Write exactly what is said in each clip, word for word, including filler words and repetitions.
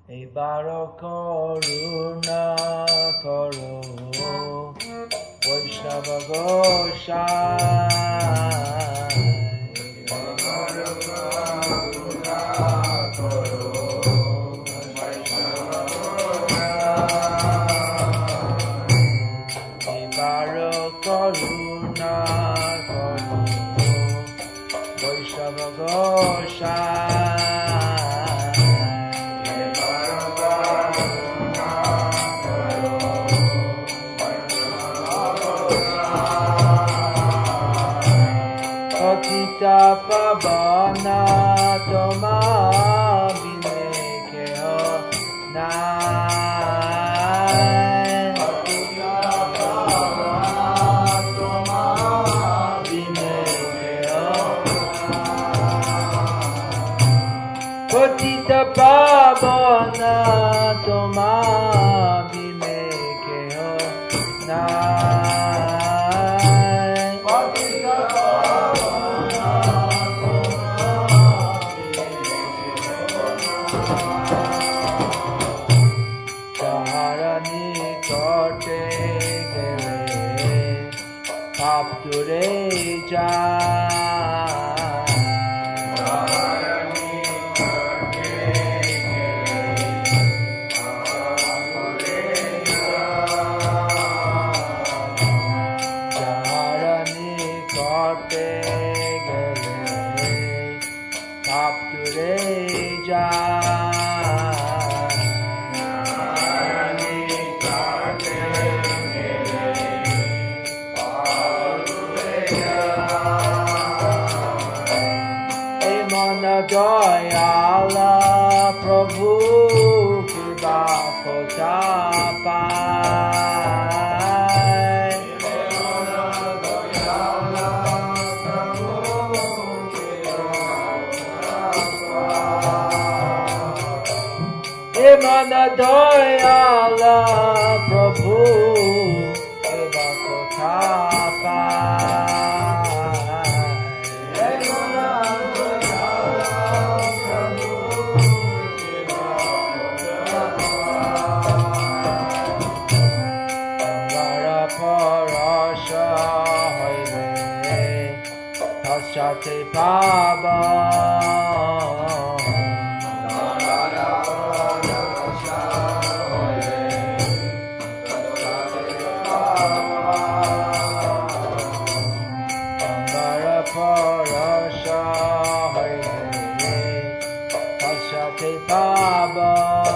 এবারো করুণা করো বৈষ্ণব গোসাই এবারো করুণা করো বৈষ্ণব গোসাই এবারো করুণা করো বৈষ্ণব গোসাই Pavana Toma Bine Keo Nai Pavana Toma Bine Keo Patita Pavana Toma Bine Keo Nai Patita Apture Jarani Karte Apture Jarani Karte Apture Jarani Karte Dayala Prabhu Kiba Kotapai Dayala Prabhu Kiba Kotapai Emana Dayala Prabhu Kiba Kotapai Shate Paba Nara Parasha Hoye Shate Paba Nara Parasha Hoye Shate Paba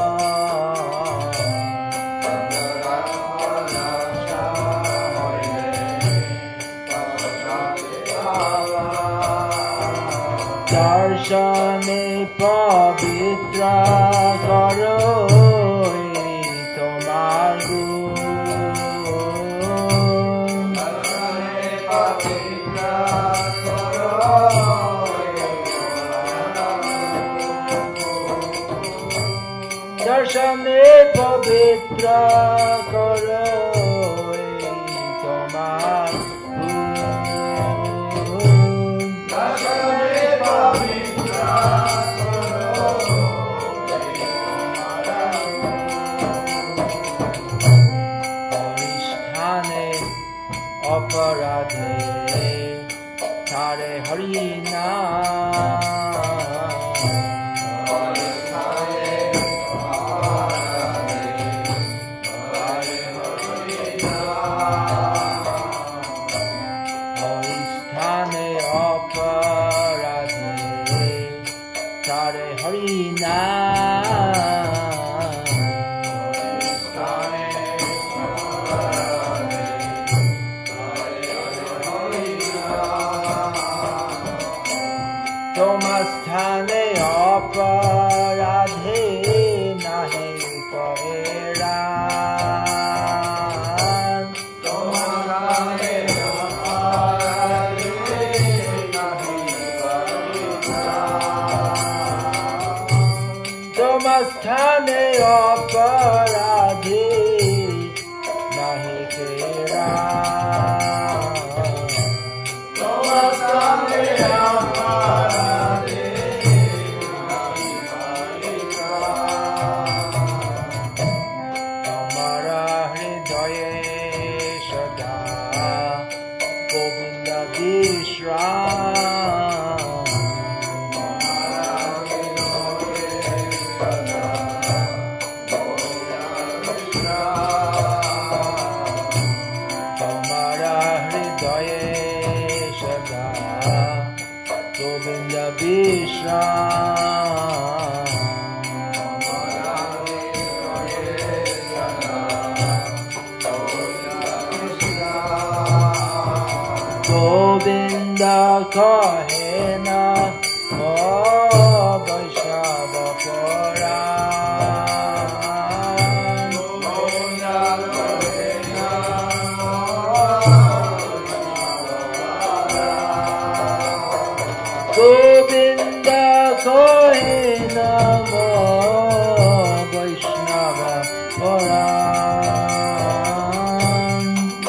Darshane pavitra karo tomar gun Darshane pavitra karo Darshane pavitra karo tomar Aparadhe Tare Harina Aparadhe Tare Harina Haristhane Aparadhe Tare Harina Tomastane aparadhe nahi paeran Tomastane aparadhe nahi paeran Tomastane aparadhe nahi paeran Tomastane aparadhe Govinda কহে না ও বৈষ্ণব পরাণ গোবিন্দা কহে না ও বৈষ্ণব পরাণ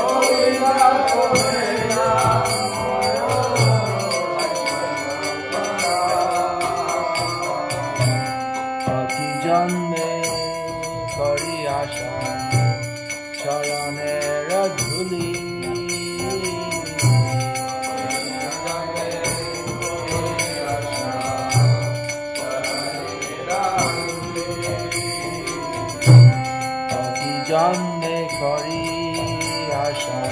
প্রতি জন্মে করি আশা চরণের ধুলি প্রতি জন্মে করি আশা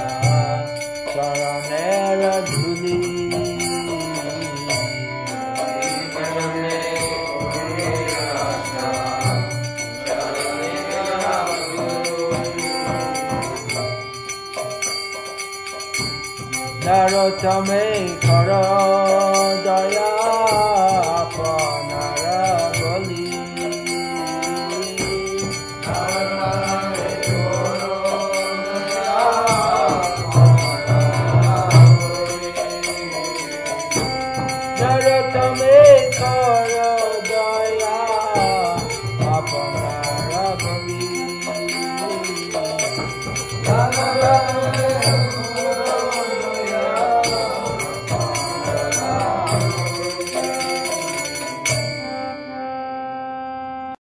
চরণের ধুলি নরোত্তমে কর দয়া